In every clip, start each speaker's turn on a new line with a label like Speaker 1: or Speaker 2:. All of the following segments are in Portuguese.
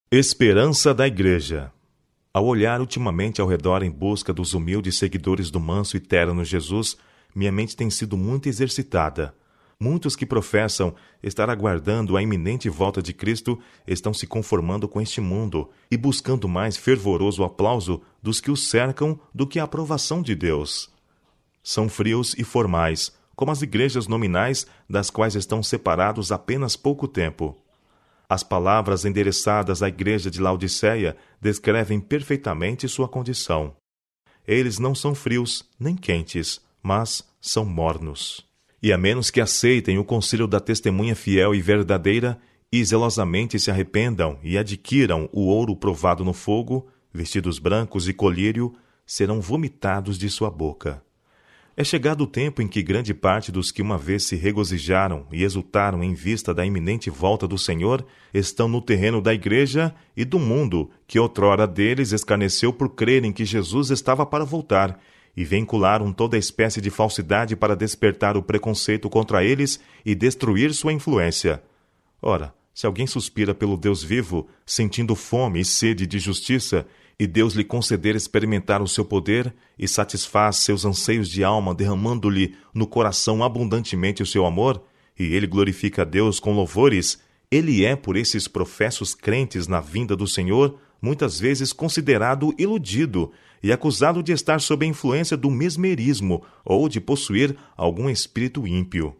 Speaker 1: Esperança da Igreja. Ao olhar ultimamente ao redor em busca dos humildes seguidores do manso e terno Jesus, minha mente tem sido muito exercitada. Muitos que professam estar aguardando a iminente volta de Cristo estão se conformando com este mundo e buscando mais fervoroso aplauso dos que os cercam do que a aprovação de Deus. São frios e formais, como as igrejas nominais das quais estão separados apenas pouco tempo. As palavras endereçadas à igreja de Laodiceia descrevem perfeitamente sua condição. Eles não são frios nem quentes, mas são mornos. E a menos que aceitem o conselho da testemunha fiel e verdadeira, e zelosamente se arrependam e adquiram o ouro provado no fogo, vestidos brancos e colírio, serão vomitados de sua boca. É chegado o tempo em que grande parte dos que uma vez se regozijaram e exultaram em vista da iminente volta do Senhor estão no terreno da igreja e do mundo, que outrora deles escarneceu por crerem que Jesus estava para voltar, e vincularam toda espécie de falsidade para despertar o preconceito contra eles e destruir sua influência. Ora, se alguém suspira pelo Deus vivo, sentindo fome e sede de justiça, e Deus lhe conceder experimentar o seu poder e satisfaz seus anseios de alma, derramando-lhe no coração abundantemente o seu amor, e ele glorifica a Deus com louvores, ele é, por esses professos crentes na vinda do Senhor, muitas vezes considerado iludido e acusado de estar sob a influência do mesmerismo ou de possuir algum espírito ímpio.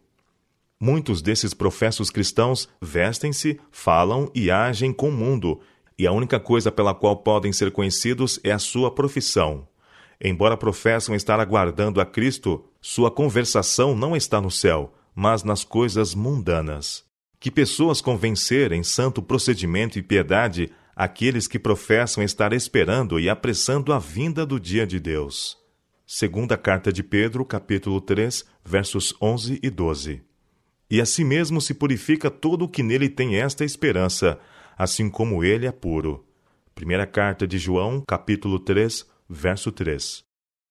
Speaker 1: Muitos desses professos cristãos vestem-se, falam e agem com o mundo, e a única coisa pela qual podem ser conhecidos é a sua profissão. Embora professam estar aguardando a Cristo, sua conversação não está no céu, mas nas coisas mundanas. Que pessoas convencer em santo procedimento e piedade aqueles que professam estar esperando e apressando a vinda do dia de Deus. Segunda Carta de Pedro, capítulo 3, versos 11 e 12. E assim mesmo se purifica todo o que nele tem esta esperança, assim como ele é puro. Primeira Carta de João, capítulo 3, verso 3.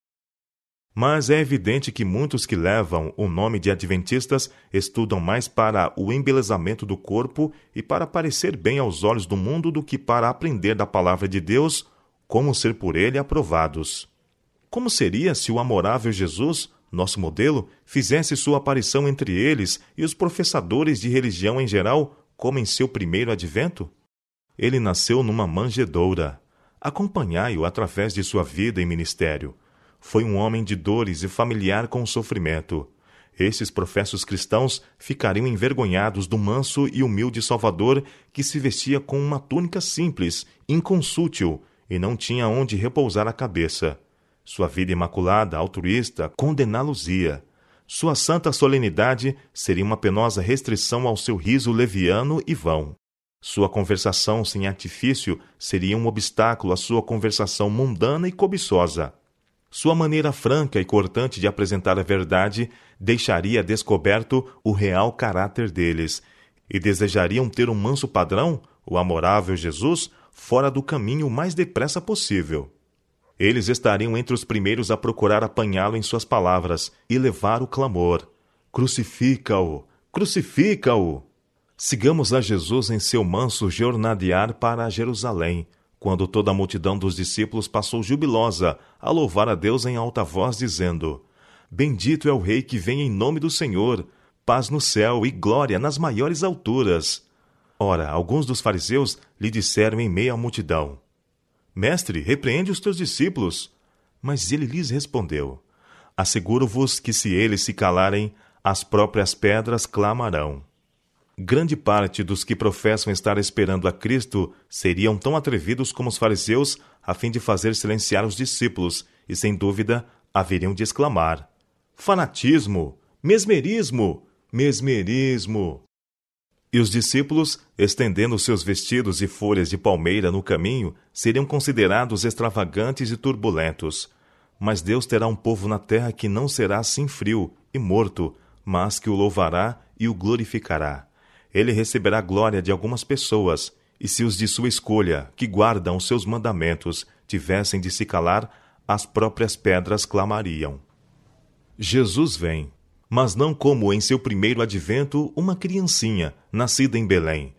Speaker 1: Mas é evidente que muitos que levam o nome de adventistas estudam mais para o embelezamento do corpo e para parecer bem aos olhos do mundo do que para aprender da palavra de Deus, como ser por ele aprovados. Como seria se o amorável Jesus, nosso modelo, fizesse sua aparição entre eles e os professadores de religião em geral, como em seu primeiro advento? Ele nasceu numa manjedoura. Acompanhai-o através de sua vida e ministério. Foi um homem de dores e familiar com o sofrimento. Esses professos cristãos ficariam envergonhados do manso e humilde Salvador que se vestia com uma túnica simples, inconsútil, e não tinha onde repousar a cabeça. Sua vida imaculada, altruísta, condená-los-ia. Sua santa solenidade seria uma penosa restrição ao seu riso leviano e vão. Sua conversação sem artifício seria um obstáculo à sua conversação mundana e cobiçosa. Sua maneira franca e cortante de apresentar a verdade deixaria descoberto o real caráter deles, e desejariam ter um manso padrão, o amorável Jesus, fora do caminho o mais depressa possível. Eles estariam entre os primeiros a procurar apanhá-lo em suas palavras e levar o clamor: Crucifica-o! Crucifica-o! Sigamos a Jesus em seu manso jornadear para Jerusalém, quando toda a multidão dos discípulos passou jubilosa a louvar a Deus em alta voz, dizendo: Bendito é o Rei que vem em nome do Senhor, paz no céu e glória nas maiores alturas. Ora, alguns dos fariseus lhe disseram em meio à multidão: Mestre, repreende os teus discípulos. Mas ele lhes respondeu: Asseguro-vos que se eles se calarem, as próprias pedras clamarão. Grande parte dos que professam estar esperando a Cristo seriam tão atrevidos como os fariseus a fim de fazer silenciar os discípulos e, sem dúvida, haveriam de exclamar: Fanatismo! Mesmerismo! Mesmerismo! E os discípulos, estendendo seus vestidos e folhas de palmeira no caminho, seriam considerados extravagantes e turbulentos. Mas Deus terá um povo na terra que não será assim frio e morto, mas que o louvará e o glorificará. Ele receberá glória de algumas pessoas, e se os de sua escolha, que guardam os seus mandamentos, tivessem de se calar, as próprias pedras clamariam. Jesus vem, mas não como em seu primeiro advento uma criancinha, nascida em Belém.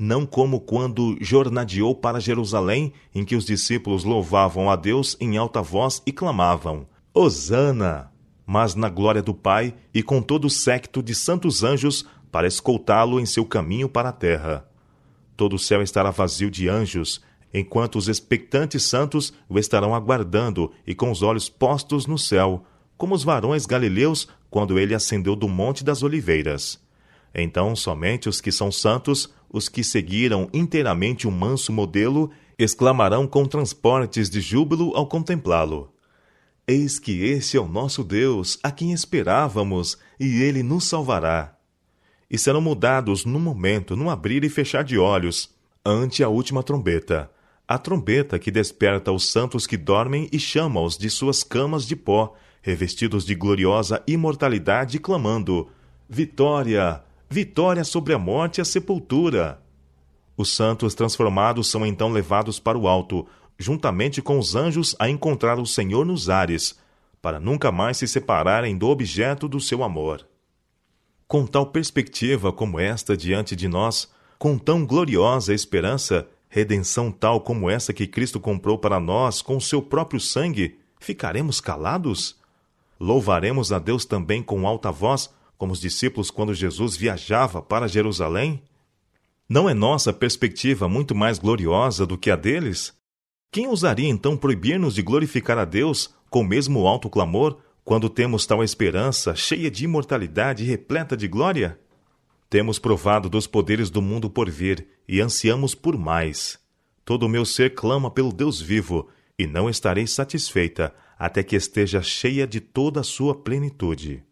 Speaker 1: não como quando jornadeou para Jerusalém, em que os discípulos louvavam a Deus em alta voz e clamavam: Hosana! Mas na glória do Pai e com todo o séquito de santos anjos para escoltá-lo em seu caminho para a terra. Todo o céu estará vazio de anjos, enquanto os expectantes santos o estarão aguardando e com os olhos postos no céu, como os varões galileus quando ele ascendeu do Monte das Oliveiras. Então somente os que são santos, os que seguiram inteiramente o manso modelo, exclamarão com transportes de júbilo ao contemplá-lo: Eis que este é o nosso Deus, a quem esperávamos, e ele nos salvará. E serão mudados num momento, num abrir e fechar de olhos, ante a última trombeta, a trombeta que desperta os santos que dormem e chama-os de suas camas de pó, revestidos de gloriosa imortalidade, clamando: Vitória! Vitória sobre a morte e a sepultura! Os santos transformados são então levados para o alto, juntamente com os anjos, a encontrar o Senhor nos ares, para nunca mais se separarem do objeto do seu amor. Com tal perspectiva como esta diante de nós, com tão gloriosa esperança, redenção tal como essa que Cristo comprou para nós com o seu próprio sangue, ficaremos calados? Louvaremos a Deus também com alta voz, como os discípulos quando Jesus viajava para Jerusalém? Não é nossa perspectiva muito mais gloriosa do que a deles? Quem ousaria então proibir-nos de glorificar a Deus com o mesmo alto clamor, quando temos tal esperança cheia de imortalidade e repleta de glória? Temos provado dos poderes do mundo por vir e ansiamos por mais. Todo o meu ser clama pelo Deus vivo, e não estarei satisfeita até que esteja cheia de toda a sua plenitude.